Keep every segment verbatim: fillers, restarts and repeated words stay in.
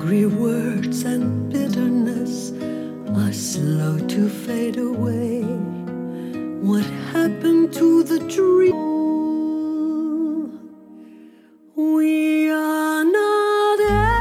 Angry words and bitterness are slow to fade away. What happened to the dream? We are not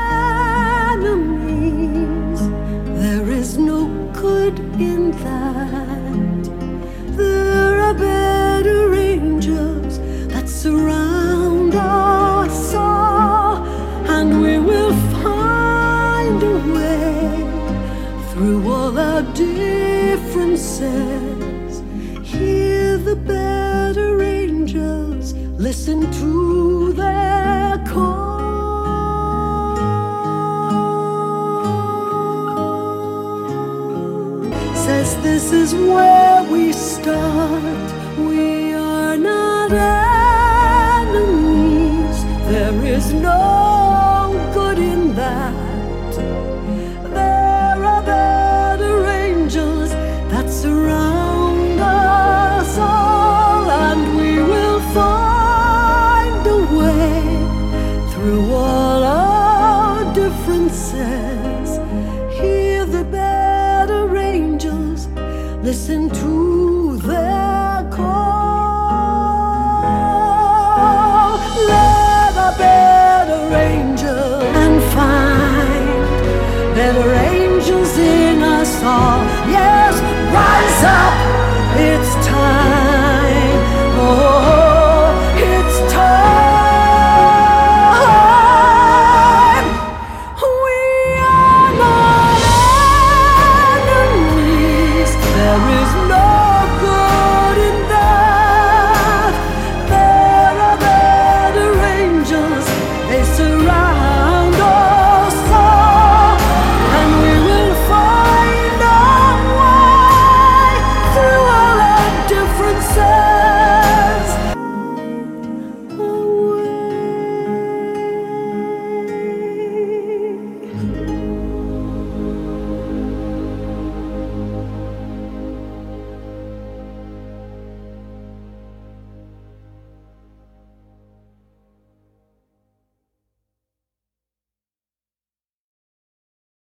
enemies. There is no good in that. There are better angels that surround us all, and we will find a way through all our differences. Hear the better angels, listen to their call. Says this is where we start. We are not enemies. There is no good in that. There are better angels that surround us all, and we will find a way through all our differences. Hear the better angels, listen to their call. Let a better angel and find better angels in us all. Yes, rise up, it's time. Oh,